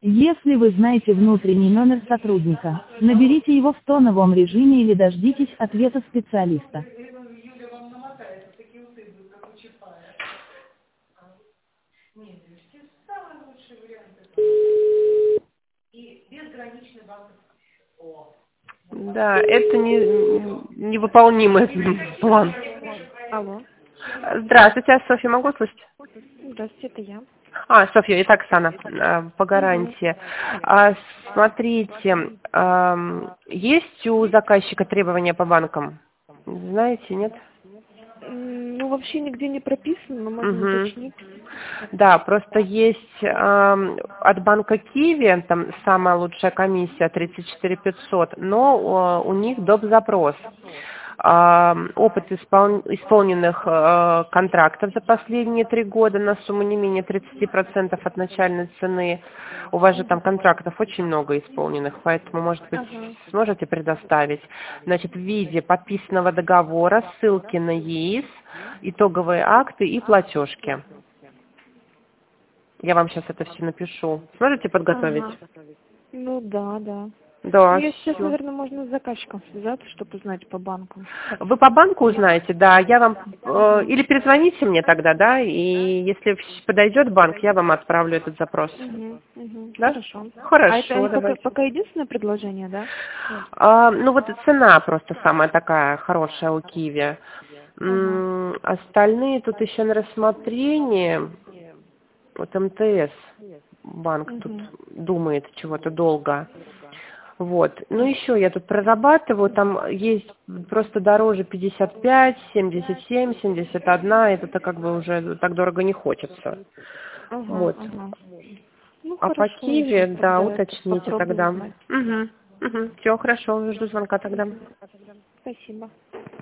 Если вы знаете внутренний номер сотрудника, наберите его в тоновом режиме или дождитесь ответа специалиста. Да, это невыполнимый план. Алло. Здравствуйте, Софья, могу слышать? Здравствуйте, это я. Софья, итак, Оксана, по Угу. гарантии. Смотрите, есть у заказчика требования по банкам? Знаете, нет? Ну, вообще нигде не прописано, но можно Угу. уточнить. Да, просто есть от банка Киви, там самая лучшая комиссия 34 500, но у них доп. Запрос. Опыт исполненных контрактов за последние 3 года на сумму не менее 30% от начальной цены. У вас же там контрактов очень много исполненных, поэтому, может быть, Ага. сможете предоставить. Значит, в виде подписанного договора, ссылки на ЕИС, итоговые акты и платежки. Я вам сейчас это все напишу. Сможете подготовить? Ага. Ну да, да. Ну, Да, я сейчас, все. наверное, можно с заказчиком связаться, чтобы узнать по банку. Вы по банку узнаете, да, я вам, Ага. или перезвоните мне тогда, да, и если подойдет банк, я вам отправлю этот запрос. Угу. Угу. Да? Хорошо. А это Хорошо, пока, давайте. пока единственное предложение, да? Ну вот цена просто самая такая хорошая у Киви. Ага. Остальные тут еще на рассмотрении. Вот МТС банк тут Угу. думает чего-то долго. Вот. Ну еще я тут прорабатываю, там есть просто дороже 55, 77, 71, это-то как бы уже так дорого не хочется. Ага, Вот. ага. Ну А по хорошо, я сейчас Киеве, да, тогда это уточните попробую тогда. узнать. Угу. Все хорошо, жду звонка тогда. Угу. Спасибо.